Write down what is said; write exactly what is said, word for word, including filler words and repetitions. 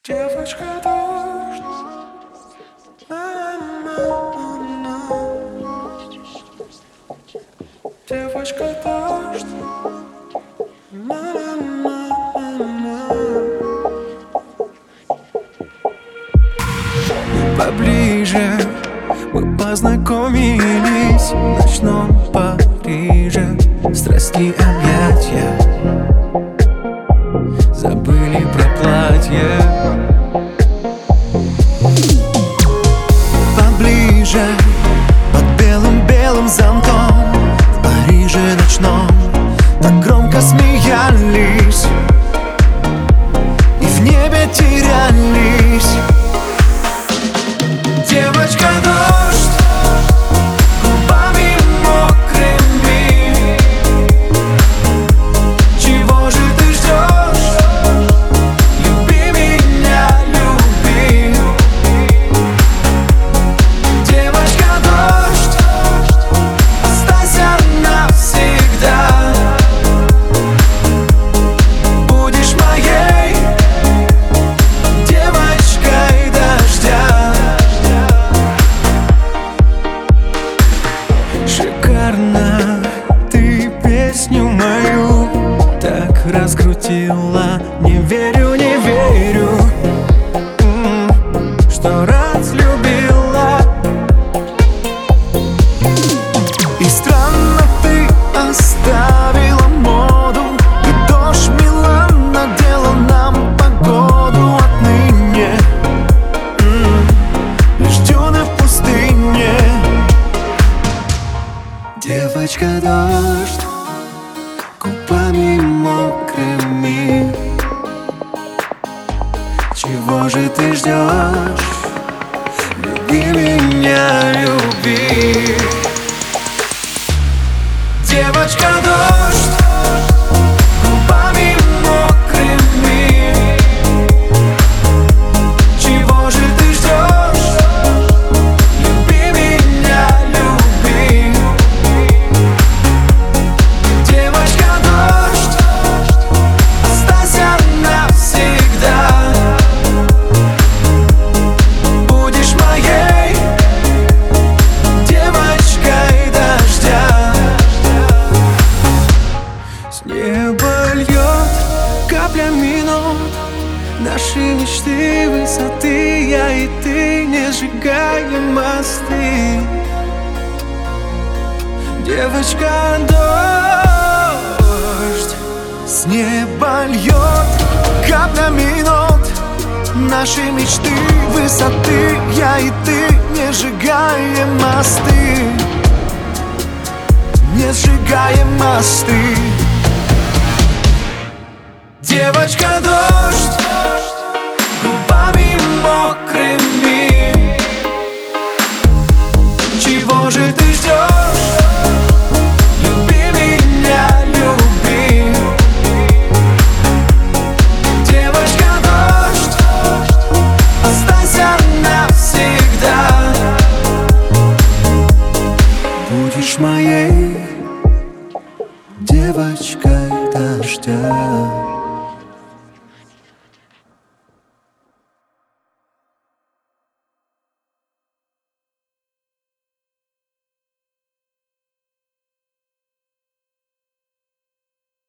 Девочка дождь, на-на-на-на. Девочка дождь, на-на-на-на-на. Поближе мы познакомились в ночном Париже. Страсти объятия, забыли про платье. Поближе, под белым-белым зонтом, в Париже ночном так громко смеялись и в небе терялись. Девочка дождь, губами мокрыми. Чего же ты ждешь? Люби меня, люби. Девочка дождь, останься навсегда. Будешь моей девочкой дождя. Шикарно ты песню мою так раскрутила. Не верю, не верю, м-м, что разлюбила. И странно ты оставила моду, и дождь Милан надела нам погоду. Отныне м-м, лишь дюны в пустыне. Девочка дождь, губами мокрыми. Чего же ты ждешь? Люби меня, люби. Девочка дождь, губами мокрыми. Чего же ты ждешь? Люби меня, люби. Девочка дождь, останься навсегда. Будешь моей девочкой дождя. С неба льет каплями нот наши мечты, высоты. Я и ты, не сжигаем мосты. Девочка дождь, с неба льет каплями нот наши мечты, высоты. Я и ты, не сжигаем мосты. Не сжигаем мосты. Девочка дождь, губами мокрыми. Чего же ты ждешь? Люби меня, люби. Девочка дождь, останься навсегда. Будешь моей девочкой дождя.